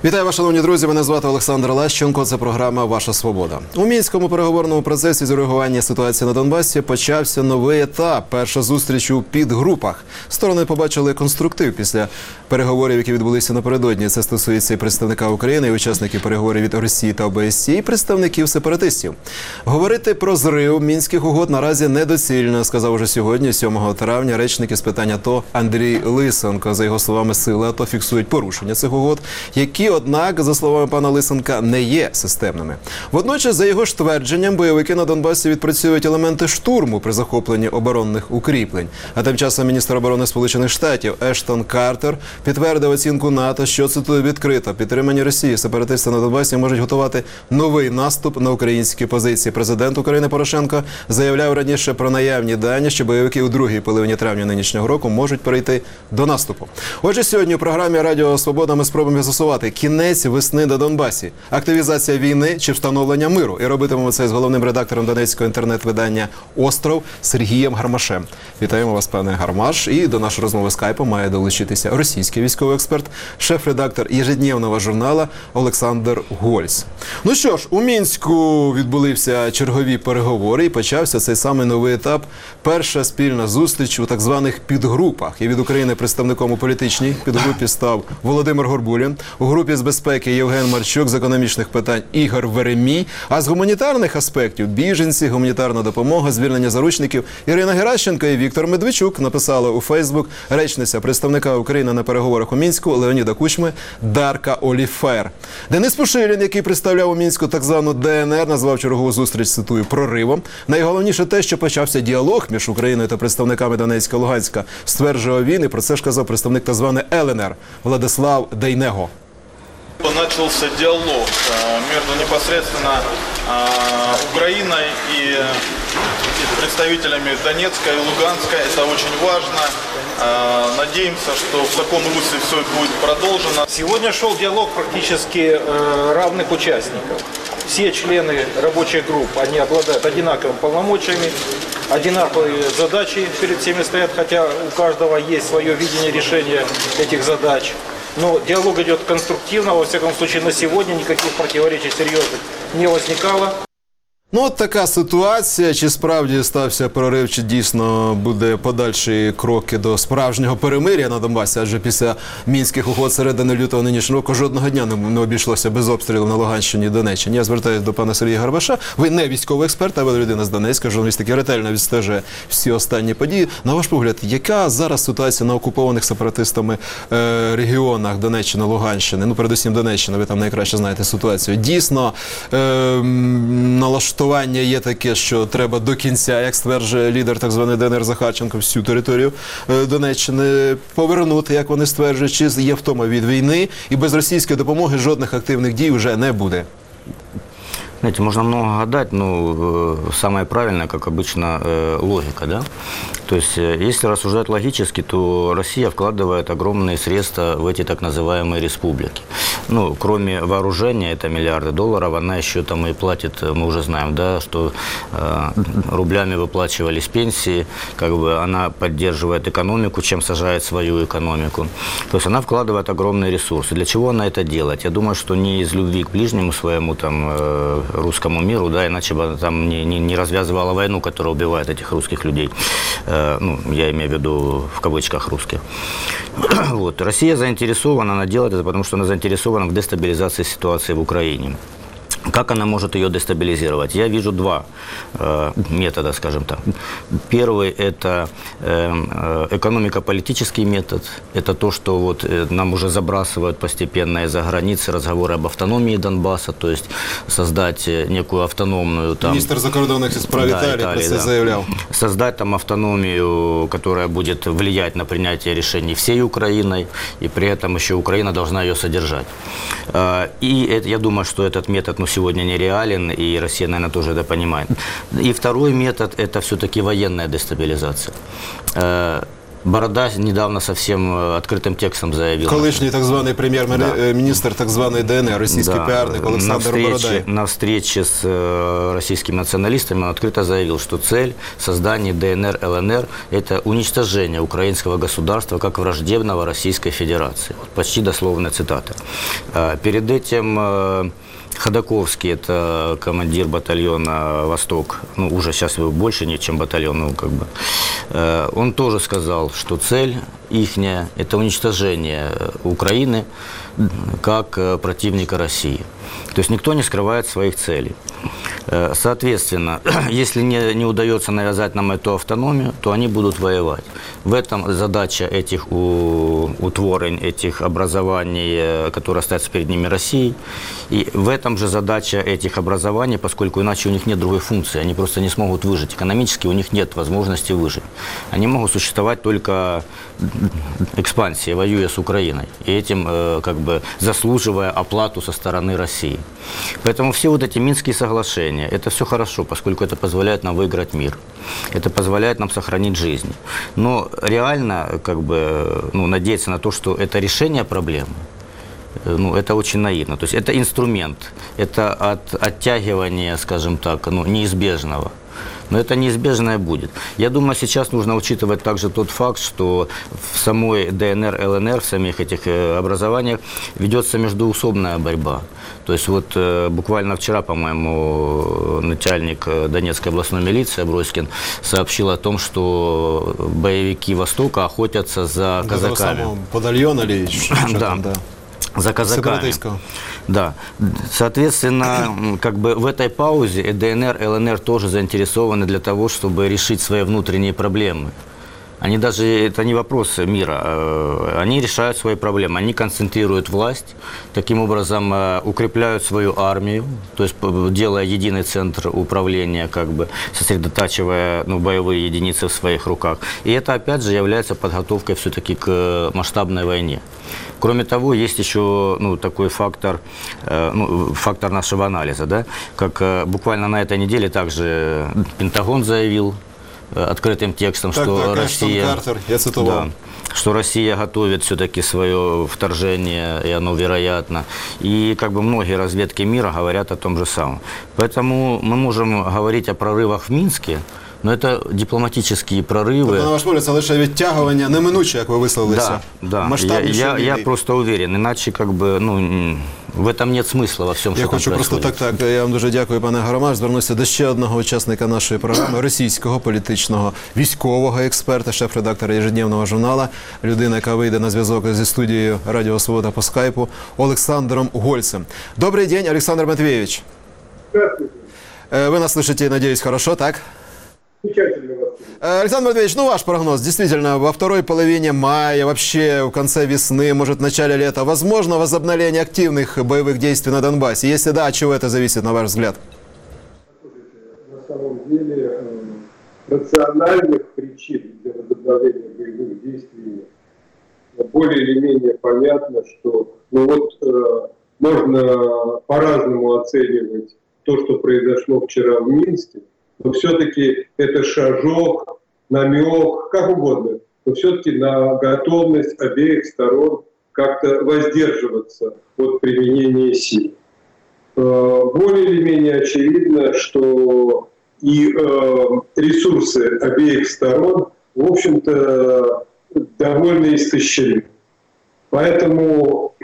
Вітаю вас, шановні друзі. Мене звати Олександр Лащенко. Це програма «Ваша свобода». У мінському переговорному процесі з урегулювання ситуації на Донбасі почався новий етап. Перша зустріч у підгрупах. Сторони побачили конструктив після переговорів, які відбулися напередодні. Це стосується і представника України, і учасників переговорів від Росії та ОБСЄ, і представників сепаратистів. Говорити про зрив мінських угод наразі недоцільно, сказав уже сьогодні, 7 травня, речник із питань АТО Андрій Лисенко. За його словами, сили АТО фіксують порушення цих угод, які, однак, за словами пана Лисенка, не є системними. Водночас, за його ж твердженням, бойовики на Донбасі відпрацюють елементи штурму при захопленні оборонних укріплень. А тим часом міністр оборони Сполучених Штатів Ештон Картер підтвердив оцінку НАТО, що, цитую, відкрито, підтримані Росії сепаратисти на Донбасі можуть готувати новий наступ на українські позиції. Президент України Порошенко заявляв раніше про наявні дані, що бойовики у другій половині травня нинішнього року можуть перейти до наступу. Отже, сьогодні у програмі «Радіо Свобода» ми спробуємо з'ясувати кінець весни на Донбасі, активізація війни чи встановлення миру. І робитимемо це з головним редактором донецького інтернет-видання «Остров» Сергієм Гармашем. Вітаємо вас, пане Гармаш. І до нашої розмови скайпу має долучитися російський військовий експерт, шеф-редактор ежедневного журнала Олександр Гольц. Ну що ж, у Мінську відбулися чергові переговори і почався цей самий новий етап. Перша спільна зустріч у так званих підгрупах. І від України представником у політичній підгрупі став Володимир Горбулін. У групі з безпеки Євген Марчук, з економічних питань Ігор Веремій, а з гуманітарних аспектів – біженці, гуманітарна допомога, звільнення заручників Ірина Геращенко і Віктор Медведчук. Написали у Фейсбук речниця представника України на переговорах у Мінську Леоніда Кучми Дарка Оліфер. Денис Пушилін, який представляв у Мінську так звану ДНР, назвав чергову зустріч, цитую, проривом. Найголовніше те, що почався діалог між Україною та представниками Донецька, Луганська, стверджував він, і про це ж казав представник так званої ЛНР Владислав Дейнего. Начался диалог между непосредственно Украиной и представителями Донецка и Луганска. Это очень важно. Надеемся, что в таком русле все будет продолжено. Сегодня шел диалог практически равных участников. Все члены рабочих групп, они обладают одинаковыми полномочиями, одинаковые задачи перед всеми стоят, хотя у каждого есть свое видение решения этих задач. Но диалог идет конструктивно, во всяком случае на сегодня никаких противоречий серьезных не возникало. Ну, от така ситуація. Чи справді стався прорив, чи дійсно буде подальші кроки до справжнього перемир'я на Донбасі? Адже після мінських угод середини лютого нинішнього року жодного дня не обійшлося без обстрілів на Луганщині і Донеччині. Я звертаюся до пана Сергія Гармаша. Ви не військовий експерт, а ви людина з Донецька, журналіст, який ретельно відстежує всі останні події. На ваш погляд, яка зараз ситуація на окупованих сепаратистами регіонах Донеччини, Луганщини? Ну, передусім Донеччина, ви там найкраще знаєте ситуацію. Дійсно, налаштування є таке, що треба до кінця, як стверджує лідер так званої ДНР Захарченко, всю територію Донеччини повернути, як вони стверджують, чи є втома від війни, і без російської допомоги жодних активних дій вже не буде. Знаете, можно много гадать, но самое правильное, как обычно, логика, да? То есть, если рассуждать логически, то Россия вкладывает огромные средства в эти так называемые республики. Ну, кроме вооружения, это миллиарды долларов, она еще там и платит, мы уже знаем, да, что рублями выплачивались пенсии, как бы она поддерживает экономику, чем сажает свою экономику. То есть, она вкладывает огромные ресурсы. Для чего она это делает? Я думаю, что не из любви к ближнему своему, там, русскому миру, да, иначе бы там не развязывала войну, которая убивает этих русских людей. Ну, я имею в виду в кавычках русских. Вот. Россия заинтересована, она делает это, потому что она заинтересована в дестабилизации ситуации в Украине. Как она может ее дестабилизировать? Я вижу два метода, скажем так. Первый – это экономико-политический метод. Это то, что вот нам уже забрасывают постепенно из-за границы разговоры об автономии Донбасса, то есть создать некую автономную… Там, министр закордонных справ Италии да, заявлял. Создать там автономию, которая будет влиять на принятие решений всей Украиной, и при этом еще Украина должна ее содержать. И это, я думаю, что этот метод сегодня нереален, и Россия, наверное, тоже это понимает. И второй метод – это все-таки военная дестабилизация. Борода недавно совсем открытым текстом заявил. Колишній так званий прем'єр-міністр так званої ДНР, російський піарник Олександр Бородай. На встрече с российскими националистами он открыто заявил, что цель создания ДНР, ЛНР – это уничтожение украинского государства как враждебного Российской Федерации. Вот почти дословная цитата. Перед этим Ходаковский, это командир батальона «Восток», ну, уже сейчас его больше, чем батальон, ну, как бы, он тоже сказал, что цель ихняя – это уничтожение Украины как противника России. То есть никто не скрывает своих целей. Соответственно, если не удается навязать нам эту автономию, то они будут воевать. В этом задача этих утворень, этих образований, которые остаются перед ними Россией. И в этом же задача этих образований, поскольку иначе у них нет другой функции. Они просто не смогут выжить. Экономически у них нет возможности выжить. Они могут существовать только экспансией, воюя с Украиной. И этим как бы заслуживая оплату со стороны России. Поэтому все вот эти Минские соглашения, это все хорошо, поскольку это позволяет нам выиграть мир. Это позволяет нам сохранить жизни. Но реально как бы, надеяться на то, что это решение проблемы, это очень наивно. То есть это инструмент, это оттягивание, скажем так, неизбежного. Но это неизбежное будет. Я думаю, сейчас нужно учитывать также тот факт, что в самой ДНР, ЛНР, в самих этих образованиях ведется междоусобная борьба. То есть вот буквально вчера, по-моему, начальник Донецкой областной милиции Аброськин сообщил о том, что боевики Востока охотятся за казаками. Подальон или что там, да. За казаками. Да. Соответственно, как бы в этой паузе ДНР, ЛНР тоже заинтересованы для того, чтобы решить свои внутренние проблемы. Они даже, это не вопрос мира, они решают свои проблемы, они концентрируют власть, таким образом укрепляют свою армию, то есть делая единый центр управления, как бы сосредотачивая боевые единицы в своих руках. И это опять же является подготовкой все-таки к масштабной войне. Кроме того, есть еще такой фактор, фактор нашего анализа, да, как буквально на этой неделе также Пентагон заявил открытым текстом, что Россия, Картер, я цитовал. что Россия готовит все-таки свое вторжение, и оно вероятно. И как бы многие разведки мира говорят о том же самом. Поэтому мы можем говорить о прорывах в Минске, но это дипломатические прорывы. Тобто, на ваш погляд, це лише відтягування неминуче, як ви висловилися. Да. Я просто уверен, иначе как бы, в этом нет смысла во всем, что я там хочу происходит. просто так. Я вам дуже дякую, пане Гармаш. Звернуся до ще одного учасника нашої програми, російського політичного військового експерта, шеф-редактора ежедневного журнала, людина, яка вийде на зв'язок зі студією Радіо Свобода по скайпу, Олександром Гольцем. Добрый день, Александр Матвеевич. Здравствуйте. Вы нас слышите, надеюсь, хорошо, так? Замечательно вас. Александр Матвеевич, ваш прогноз. Действительно, во второй половине мая, вообще в конце весны, может, в начале лета, возможно возобновление активных боевых действий на Донбассе? Если да, от чего это зависит, на ваш взгляд? На самом деле, рациональных причин для возобновления боевых действий нет. Но более или менее понятно, что можно по-разному оценивать то, что произошло вчера в Минске, но все-таки это шажок, намек, как угодно, но все-таки на готовность обеих сторон как-то воздерживаться от применения сил. Более или менее очевидно, что и ресурсы обеих сторон, в общем-то, довольно истощены. Поэтому,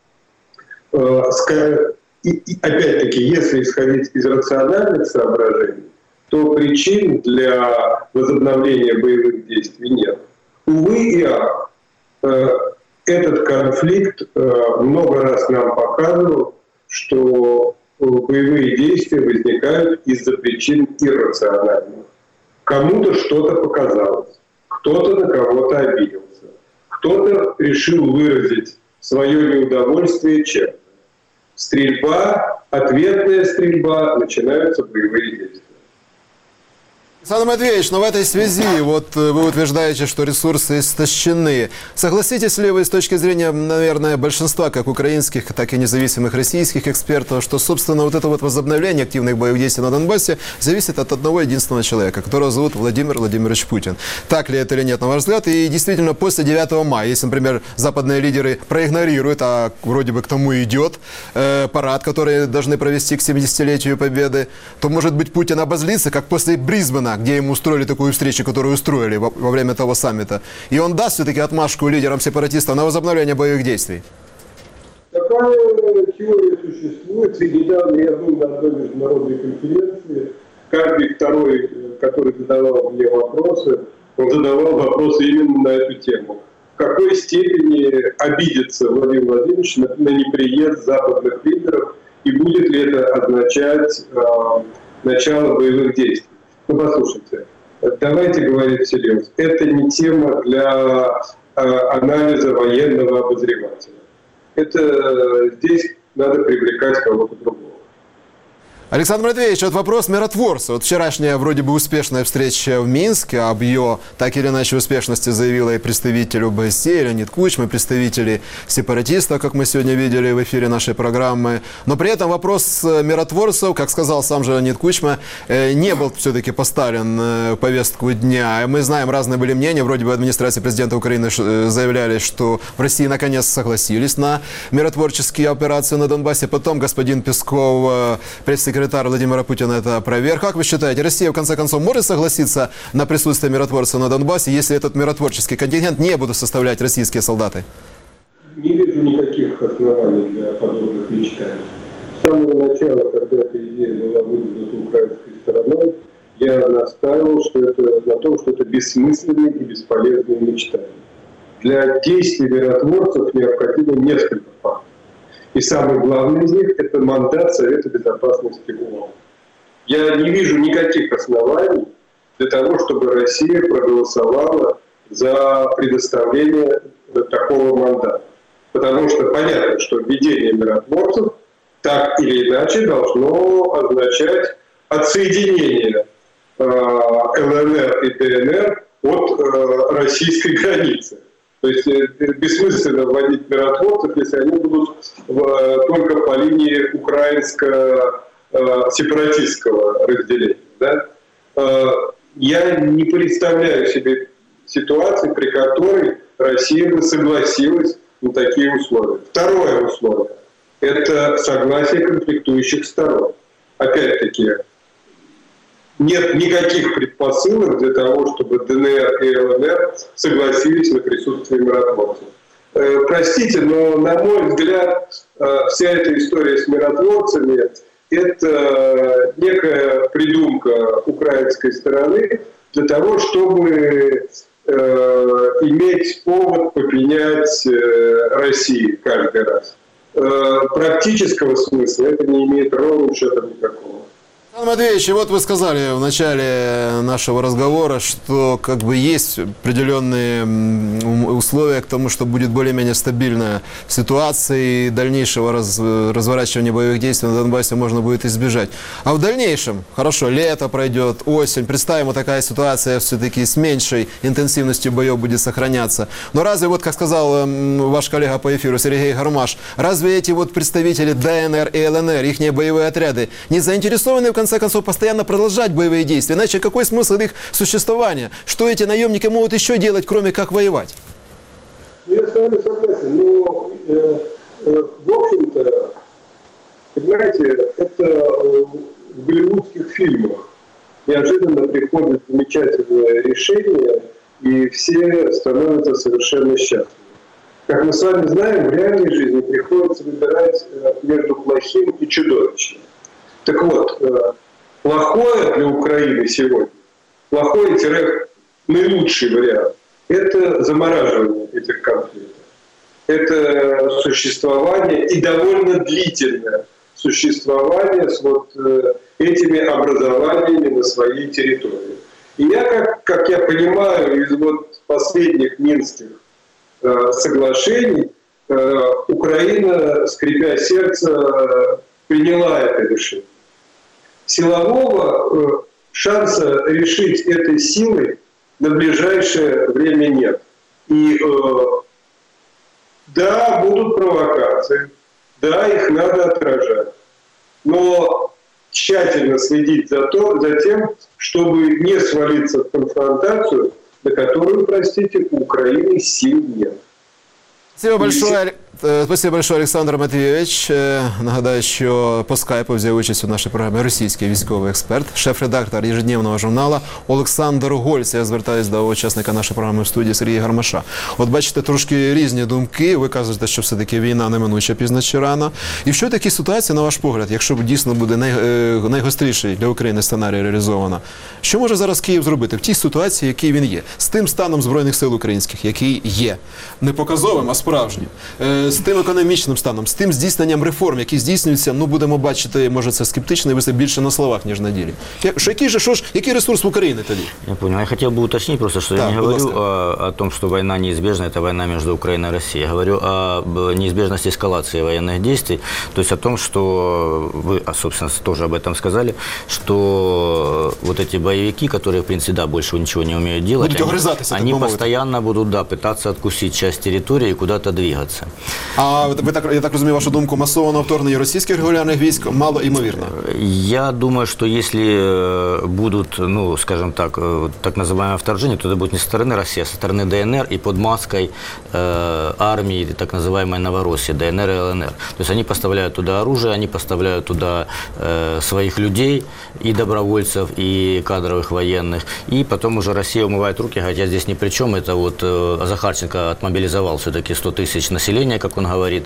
опять-таки, если исходить из рациональных соображений, то причин для возобновления боевых действий нет. Увы и ах, этот конфликт много раз нам показывал, что боевые действия возникают из-за причин иррациональных. Кому-то что-то показалось, кто-то на кого-то обиделся, кто-то решил выразить свое неудовольствие чем-то. Стрельба, ответная стрельба, начинаются боевые действия. Александр Матвеевич, но в этой связи вот вы утверждаете, что ресурсы истощены. Согласитесь ли вы с точки зрения, наверное, большинства как украинских, так и независимых российских экспертов, что, собственно, вот это вот возобновление активных боевых действий на Донбассе зависит от одного единственного человека, которого зовут Владимир Владимирович Путин? Так ли это или нет, на ваш взгляд? И действительно, после 9 мая, если, например, западные лидеры проигнорируют, а вроде бы к тому и идет парад, который должны провести к 70-летию Победы, то, может быть, Путин обозлится, как после Брисбена, где ему устроили такую встречу, которую устроили во время того саммита. И он даст все-таки отмашку лидерам сепаратистов на возобновление боевых действий. Такая теория существует. И недавно я был на одной международной конференции. Каждый второй, который задавал мне вопросы, он задавал вопросы именно на эту тему. В какой степени обидится Владимир Владимирович на неприезд западных лидеров и будет ли это означать начало боевых действий? Ну, послушайте, давайте говорить всерьез. Это не тема для анализа военного обозревателя. Это здесь надо привлекать кого-то другого. Александр Матвеевич, вот вопрос миротворца. Вот вчерашняя вроде бы успешная встреча в Минске, об ее так или иначе успешности заявила и представитель ОБСЕ Леонид Кучма, представители сепаратистов, как мы сегодня видели в эфире нашей программы. Но при этом вопрос миротворцев, как сказал сам же Леонид Кучма, не был все-таки поставлен в повестку дня. Мы знаем, разные были мнения. Вроде бы администрация президента Украины заявляли, что в России наконец согласились на миротворческие операции на Донбассе. Потом господин Песков, пресс-секретарь Владимира Путина, это проверь. Как вы считаете, Россия в конце концов может согласиться на присутствие миротворца на Донбассе, если этот миротворческий контингент не будут составлять российские солдаты? Не вижу никаких оснований для подобных мечтаний. С самого начала, когда эта идея была выдвинута украинской стороной, я настаивал на том, что это бессмысленные и бесполезные мечтания. Для действий миротворцев необходимо несколько фактов. И самый главный из них – это мандат Совета Безопасности ООН. Я не вижу никаких оснований для того, чтобы Россия проголосовала за предоставление такого мандата. Потому что понятно, что введение миротворцев так или иначе должно означать отсоединение ЛНР и ДНР от российской границы. То есть бессмысленно вводить миротворцев, если они будут только по линии украинско-сепаратистского разделения. Да? Я не представляю себе ситуации, при которой Россия бы согласилась на такие условия. Второе условие – это согласие конфликтующих сторон. Опять-таки, нет никаких предпосылок для того, чтобы ДНР и ЛНР согласились на присутствие миротворцев. Простите, но, на мой взгляд, вся эта история с миротворцами – это некая придумка украинской стороны для того, чтобы иметь повод попенять России каждый раз. Практического смысла это не имеет ровным счетом никакого. Александр Матвеевич, вот вы сказали в начале нашего разговора, что как бы есть определенные условия к тому, что будет более-менее стабильная ситуация и дальнейшего разворачивания боевых действий на Донбассе можно будет избежать. А в дальнейшем, хорошо, лето пройдет, осень, представим, вот такая ситуация все-таки с меньшей интенсивностью боев будет сохраняться. Но разве, вот как сказал ваш коллега по эфиру Сергей Гармаш, разве эти вот представители ДНР и ЛНР, их боевые отряды, не заинтересованы в конце концов постоянно продолжать боевые действия? Иначе какой смысл их существования? Что эти наемники могут еще делать, кроме как воевать? Я с вами согласен, но в общем-то, понимаете, это в голливудских фильмах неожиданно приходит замечательное решение, и все становятся совершенно счастливы. Как мы с вами знаем, в реальной жизни приходится выбирать между плохим и чудовищным. Так вот, плохое для Украины сегодня, плохой-наилучший вариант – это замораживание этих конфликтов. Это существование и довольно длительное существование с вот этими образованиями на своей территории. И я, как я понимаю, из вот последних минских соглашений, Украина, скрипя сердце, приняла это решение. Силового шанса решить этой силой на ближайшее время нет. И да, будут провокации, да, их надо отражать, но тщательно следить за тем, чтобы не свалиться в конфронтацию, на которую, простите, у Украины сил нет. Спасибо большое, Олександр Матвійович. Нагадаю, що по скайпу взяв участь у нашій програмі російський військовий експерт, шеф-редактор ежедневного журналу Олександр Гольц. Я звертаюся до учасника нашої програми в студії Сергія Гармаша. От бачите, трошки різні думки. Ви кажете, що все-таки війна неминуча пізно чи рано. І в що такій ситуації, на ваш погляд, якщо дійсно буде найгостріший для України сценарій реалізовано, що може зараз Київ зробити в тій ситуації, який він є? З тим станом Збройних сил українських, який є. Не показовим, а справжнім. З тим економічним станом, з тим здійсненням реформ, які здійснюються, ну, будемо бачити, може, це скептично і висить більше на словах, ніж на ділі. Який ресурс в Україні тоді? Я понял. Я хотел бы уточнить просто, что я не говорю о том, что война неизбежна, это война между Украиной и Россией. Я говорю о неизбежности эскалации военных действий, то есть о том, что вы, собственно, тоже об этом сказали, что вот эти боевики, которые, в принципе, да, больше ничего не умеют делать, они постоянно будут, да, пытаться откусить часть территории и куда-то двигаться. А я так розумію, вашу думку, масованого вторгнення російських регулярних військ мало ймовірно? Я думаю, что если будут, ну, скажем так, так называемое вторжение, то это будет не со стороны России, а со стороны ДНР и под маской армии, так называемой Новороссии, ДНР и ЛНР. То есть они поставляют туда оружие, они поставляют туда своих людей, и добровольцев, и кадровых военных, и потом уже Россия умывает руки, говорит, я здесь ни при чем, это вот Захарченко отмобилизовал все-таки 100 тысяч населения, как он говорит,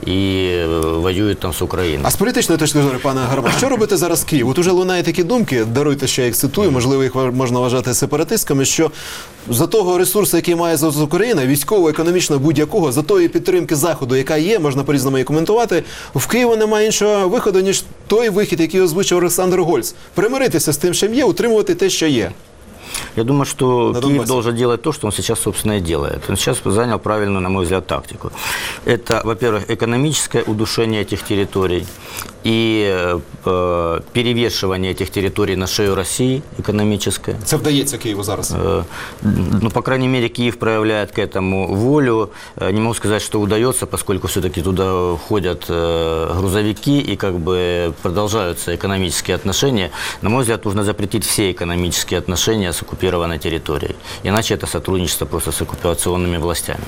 и воюють там з Україною. А з політичної точки зору, пане Гармаш, що робити зараз Київ? От уже лунають такі думки, даруйте, що я їх цитую, можливо, їх можна вважати сепаратистками, що за того ресурсу, який має зараз Україна, військово, економічно, будь-якого, за тої підтримки Заходу, яка є, можна по-різному її коментувати, в Києві немає іншого виходу, ніж той вихід, який озвучив Олександр Гольц. Примиритися з тим, що є, утримувати те, що є. Я думаю, что Киев должен делать то, что он сейчас, собственно, и делает. Он сейчас занял правильную, на мой взгляд, тактику. Это, во-первых, экономическое удушение этих территорий и перевешивание этих территорий на шею России экономическое. Це вдається Києву зараз? Ну, по крайней мере, Киев проявляет к этому волю. Не могу сказать, что удается, поскольку все-таки туда ходят грузовики и как бы продолжаются экономические отношения. На мой взгляд, нужно запретить все экономические отношения с оккупированной территорией. Иначе это сотрудничество просто с оккупационными властями.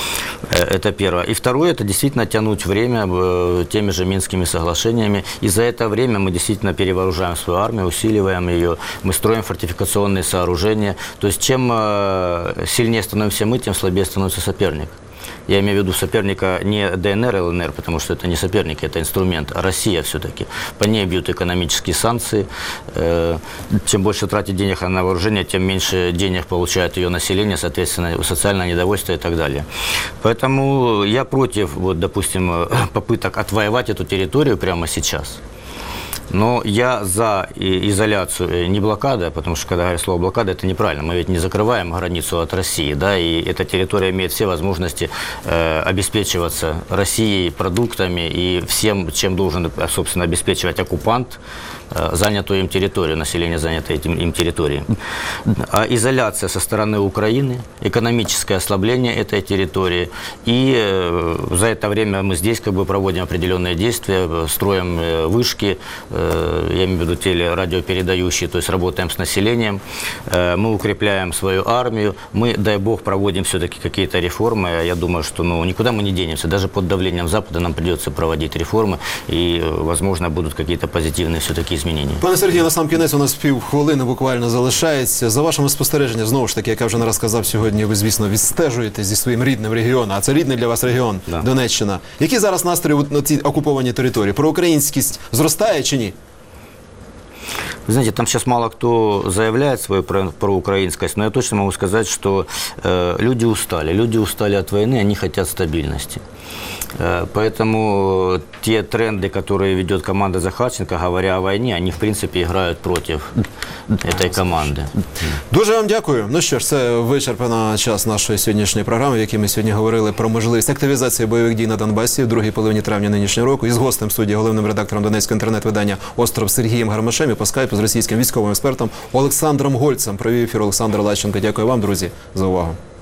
Это первое. И второе, это действительно тянуть время теми же Минскими соглашениями. И за это время мы действительно перевооружаем свою армию, усиливаем ее, мы строим фортификационные сооружения. То есть чем сильнее становимся мы, тем слабее становится соперник. Я имею в виду соперника не ДНР и ЛНР, потому что это не соперники, это инструмент, а Россия все-таки. По ней бьют экономические санкции. Чем больше тратит денег на вооружение, тем меньше денег получает ее население, соответственно, социальное недовольство и так далее. Поэтому я против, вот, допустим, попыток отвоевать эту территорию прямо сейчас. Но я за изоляцию, не блокада, потому что, когда говорят слово блокада, это неправильно. Мы ведь не закрываем границу от России, да, и эта территория имеет все возможности обеспечиваться Россией продуктами и всем, чем должен, собственно, обеспечивать оккупант занятую им территорию, население, занятое им территорией. А изоляция со стороны Украины, экономическое ослабление этой территории, и за это время мы здесь как бы проводим определенные действия, строим вышки, я имею в виду телерадиопередающие, то есть работаем с населением, мы укрепляем свою армию, мы, дай бог, проводим все-таки какие-то реформы. Я думаю, что никуда мы не денемся, даже под давлением Запада нам придется проводить реформы, и, возможно, будут какие-то позитивные все-таки изменения. Пане Сергію, на сам кінець у нас півхвилини буквально залишається. За вашими спостереженнями, знову ж таки, як я вже не раз казав сьогодні, ви, звісно, відстежуєте зі своїм рідним регіоном, а це рідний для вас регіон, да. Донеччина. Які зараз настрої на цій окупованій території? Проукраїнськість зростає чи ні? Вы знаете, там сейчас мало кто заявляет свою проукраинскость, но я точно могу сказать, что люди устали от войны, они хотят стабильности. Поэтому те тренды, которые ведет команда Захарченко, говоря о войне, они, в принципе, играют против этой команди. Дуже вам дякую. Ну що ж, це вичерпано час нашої сьогоднішньої програми, в якій ми сьогодні говорили про можливість активізації бойових дій на Донбасі в другій половині травня нинішнього року. І з гостем студії, головним редактором Донецького інтернет-видання «Остров» Сергієм Гармашем, і по скайпу з російським військовим експертом Олександром Гольцем. Провів ефір Олександр Лащенко. Дякую вам, друзі, за увагу.